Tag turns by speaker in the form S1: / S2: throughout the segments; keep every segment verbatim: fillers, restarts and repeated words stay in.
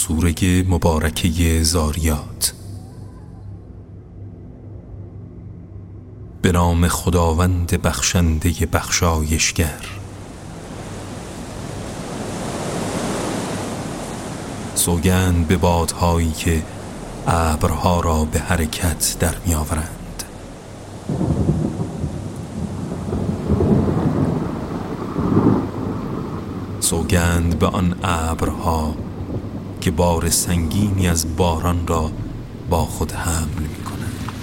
S1: سوره مبارکه ذاریات. به نام خداوند بخشنده بخشایشگر. سوگند به بادهایی که ابرها را به حرکت در می آورند. سوگند به آن ابرها که بار سنگینی از باران را با خود حمل می کنند.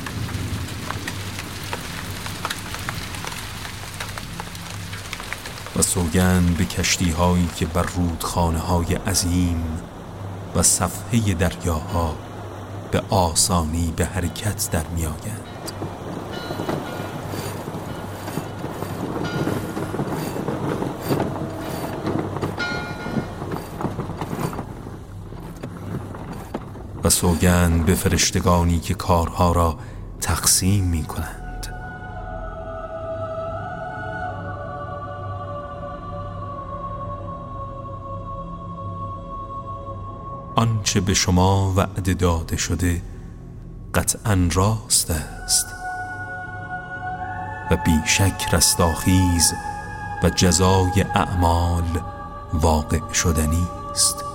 S1: و سوگند به کشتی هایی که بر رودخانه های عظیم و صفحه دریاها به آسانی به حرکت در می آیند. و سوگند به فرشتگانی که کارها را تقسیم می کنند. آنچه به شما وعده داده شده قطعاً راست است و بیشک رستاخیز و جزای اعمال واقع شدنی است.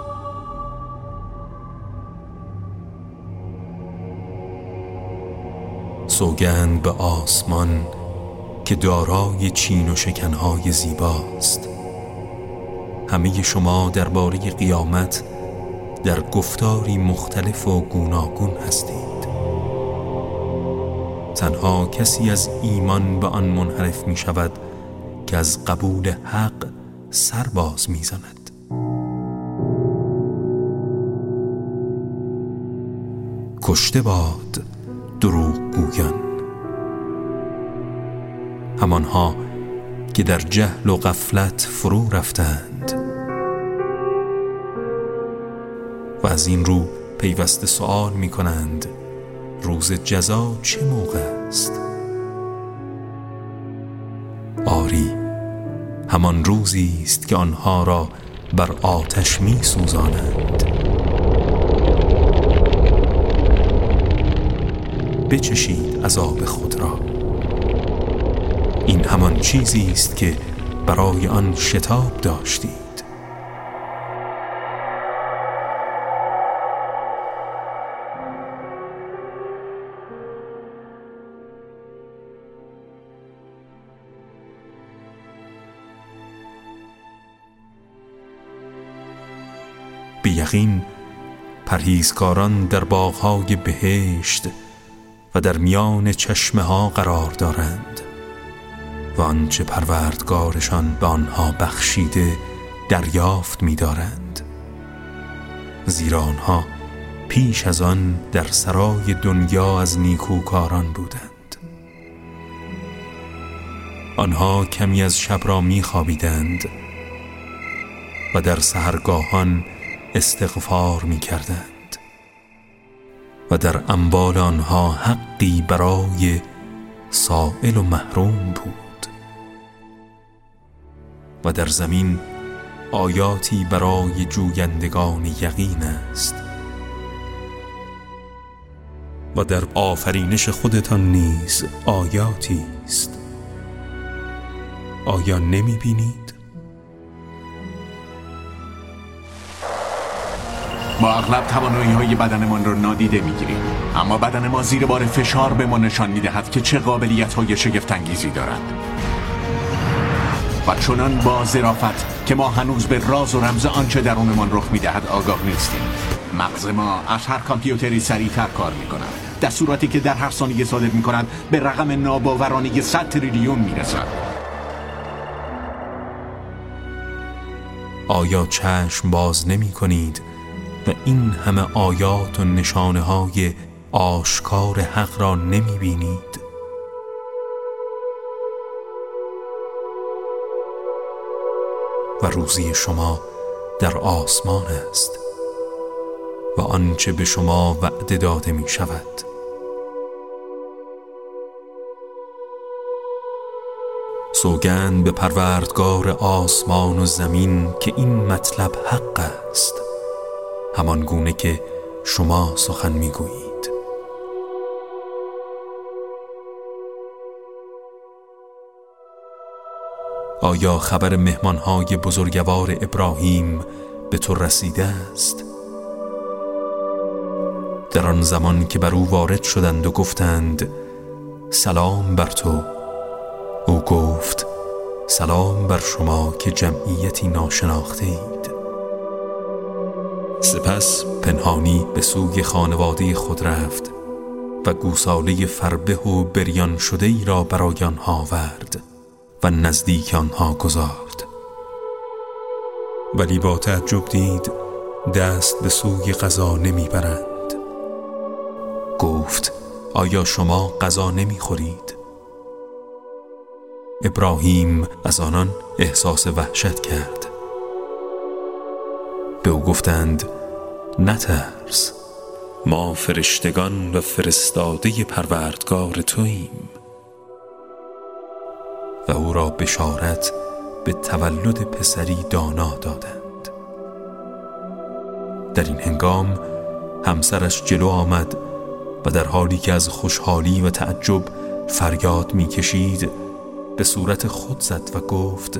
S1: سوگند به آسمان که دارای چین و شکنهای زیباست. همه شما درباره قیامت در گفتاری مختلف و گوناگون هستید. تنها کسی از ایمان به آن منحرف می شود که از قبول حق سر باز می زند. کشته باد دروغ گویان، همانها که در جهل و غفلت فرو رفتند و از این رو پیوسته سؤال می کنند روز جزا چه موقع است؟ آری، همان روزی است که آنها را بر آتش می سوزانند. بچشید عذاب خود را. این همان چیزی است که برای آن شتاب داشتید. به یقین پرهیزکاران در باغ‌های بهشت و در میان چشمه ها قرار دارند و آنچه پروردگارشان به آنها بخشیده دریافت می دارند، زیرا آنها پیش از آن در سرای دنیا از نیکوکاران بودند. آنها کمی از شب را می خوابیدند و در سحرگاهان استغفار می کردند و در اموال آنها حقی برای سائل و محروم بود و در زمین آیاتی برای جویندگان یقین است و در آفرینش خودتان نیز آیاتی است. آیا نمی بینید؟
S2: ما اغلب توانایی های بدنمان را نادیده میگیریم، اما بدن ما زیر بار فشار به ما نشان میدهد که چه قابلیت های شگفت انگیزی دارد و چنان با ظرافت که ما هنوز به راز و رمز آنچه درونمان رخ میدهد آگاه نیستیم. مغز ما از هر کامپیوتری سریعتر کار میکند. دستوراتی که در هر ثانیه صادر میکند به رقم ناباورانه صد تریلیون میرسد.
S1: آیا چشم باز نمی کنید و این همه آیات و نشانه های آشکار حق را نمی بینید؟ و روزی شما در آسمان است و آنچه به شما وعده داده می شود. سوگند به پروردگار آسمان و زمین که این مطلب حق است همان گونه که شما سخن میگویید. آیا خبر مهمانهای بزرگوار ابراهیم به تو رسیده است؟ در آن زمان که بر او وارد شدند و گفتند سلام بر تو، او گفت سلام بر شما که جمعیتی ناشناخته اید. سپس پنهانی به سوی خانواده خود رفت و گوساله فربه و بریان شده ای را برای آنها آورد و نزدیک آنها گذارد. ولی با تعجب دید دست به سوی غذا نمیبرند. گفت آیا شما غذا نمیخورید؟ ابراهیم از آنان احساس وحشت کرد. به او گفتند نترس، ما فرشتگان و فرستاده پروردگار توییم. و او را بشارت به تولد پسری دانا دادند. در این هنگام همسرش جلو آمد و در حالی که از خوشحالی و تعجب فریاد می‌کشید به صورت خود زد و گفت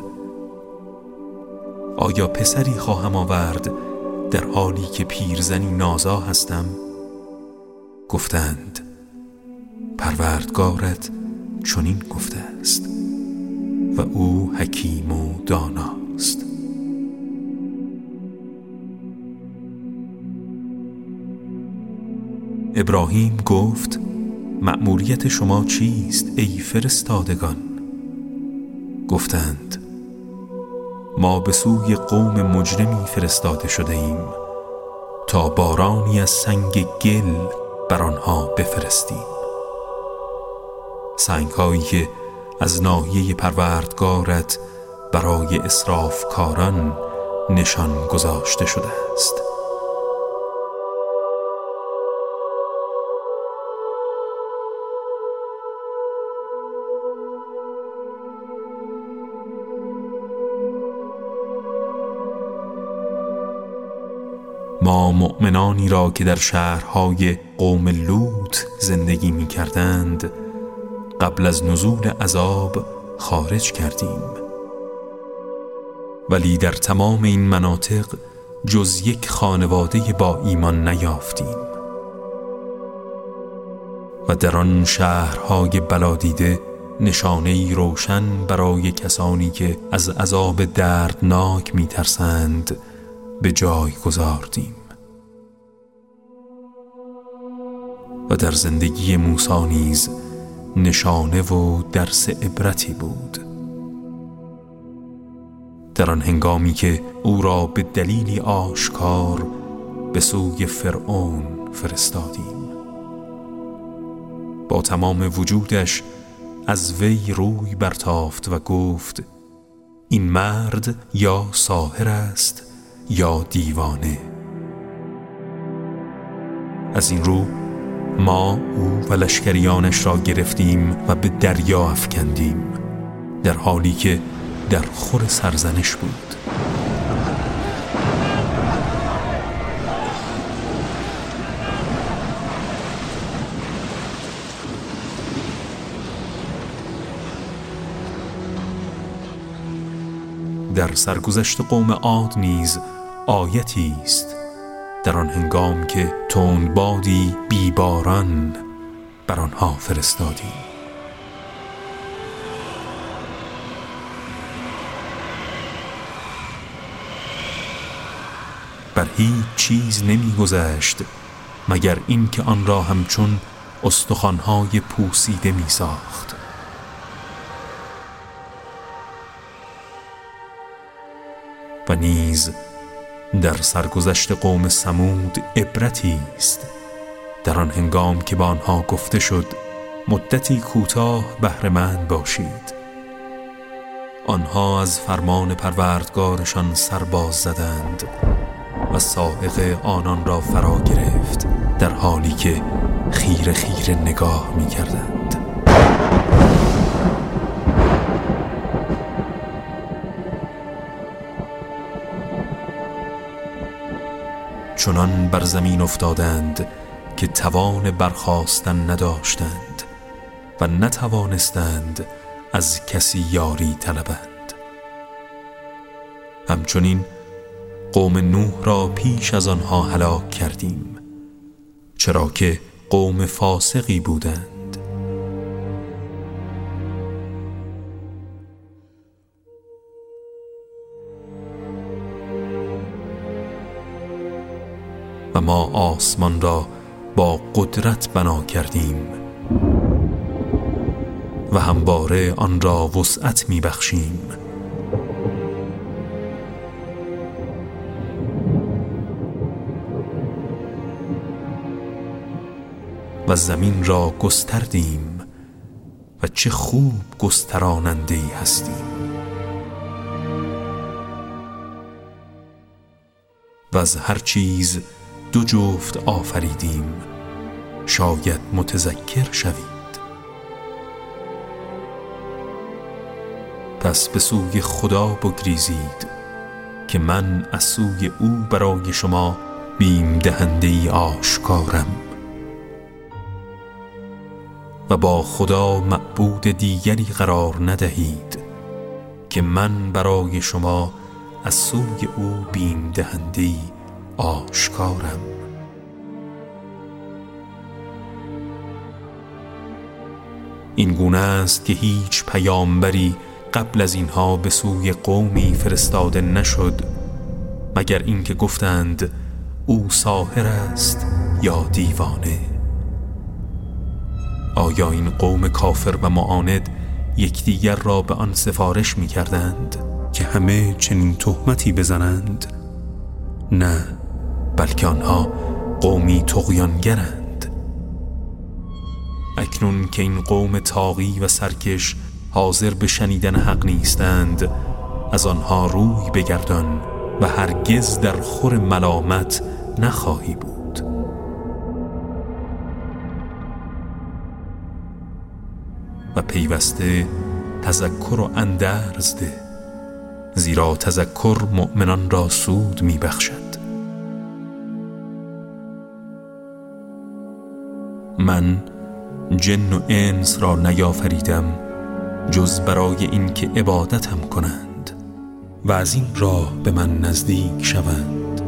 S1: آیا پسری خواهم آورد در حالی که پیرزنی نازا هستم؟ گفتند پروردگارت چنین گفته است و او حکیم و داناست. ابراهیم گفت مأموریت شما چیست ای فرستادگان؟ گفتند ما به سوی قوم مجرمی فرستاده شده ایم تا بارانی از سنگ گل بر آنها بفرستیم، سنگ هایی که از ناحیه پروردگارت برای اسرافکاران نشان گذاشته شده است. ما مؤمنانی را که در شهرهای قوم لوط زندگی می کردند قبل از نزول عذاب خارج کردیم، ولی در تمام این مناطق جز یک خانواده با ایمان نیافتیم و در آن شهرهای بلادیده نشانه‌ای روشن برای کسانی که از عذاب دردناک می ترسند به جای گذاردیم. و در زندگی موسی نیز نشانه و درس عبرتی بود. در آن هنگامی که او را به دلیلی آشکار به سوی فرعون فرستادیم، با تمام وجودش از وی روی برتافت و گفت این مرد یا ساحر است یا دیوانه. از این رو ما او و لشکریانش را گرفتیم و به دریا افکندیم در حالی که در خور سرزنش بود. در سرگذشت قوم عاد نیز آیتی است در آن هنگام که تندبادی بیباران بر آنها فرستادیم. بر هیچ چیز نمی گذشت مگر این که آن را همچون استخوان‌های پوسیده می ساخت. و نیز در سرگذشت قوم ثمود عبرتی است در آن هنگام که با آنها گفته شد مدتی کوتاه بهره‌مند باشید. آنها از فرمان پروردگارشان سرباز زدند و صاعقه آنان را فرا گرفت در حالی که خیره خیره نگاه می کردند. چنان بر زمین افتادند که توان برخاستن نداشتند و نتوانستند از کسی یاری طلبند. همچنین قوم نوح را پیش از آنها هلاک کردیم، چرا که قوم فاسقی بودند. و ما آسمان را با قدرت بنا کردیم و همواره آن را وسعت می بخشیم. و زمین را گستردیم و چه خوب گستراننده‌ای هستیم. و از هر چیز دو جفت آفریدیم، شاید متذکر شوید. پس به سوی خدا بگریزید که من از سوی او برای شما بیم دهنده‌ای آشکارم. و با خدا معبود دیگری قرار ندهید که من برای شما از سوی او بیم دهنده‌ای آشکارم. این گونه است که هیچ پیامبری قبل از اینها به سوی قومی فرستاده نشد مگر اینکه گفتند او ساحر است یا دیوانه. آیا این قوم کافر و معاند یکدیگر را به آن سفارش می کردند که همه چنین تهمتی بزنند؟ نه، بلکه آنها قومی طغیانگرند. اکنون که این قوم طاغی و سرکش حاضر به شنیدن حق نیستند، از آنها روی بگردان و هرگز در خور ملامت نخواهی بود. و پیوسته تذکر و اندرز ده، زیرا تذکر مؤمنان را سود می بخشد. من جن و انس را نیافریدم جز برای این که عبادتم کنند و از این راه به من نزدیک شوند.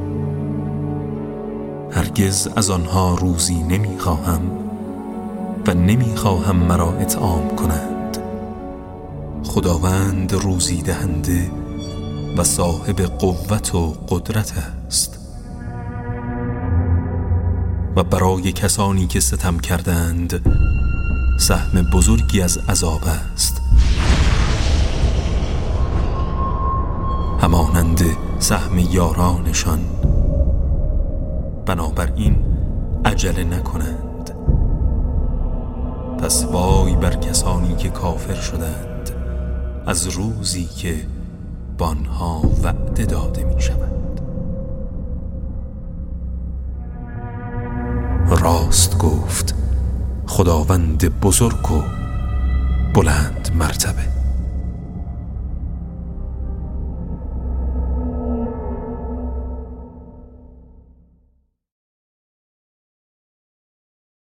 S1: هرگز از آنها روزی نمی خواهم و نمی خواهم مرا اطعام کنند. خداوند روزی دهنده و صاحب قوت و قدرت است. و برای کسانی که ستم کردند سهم بزرگی از عذاب است، همانند سهم یارانشان. بنابراین عجله نکنند. پس وای بر کسانی که کافر شدند از روزی که با آنها وعده داده می شود. راست گفت خداوند بزرگ و بلند مرتبه.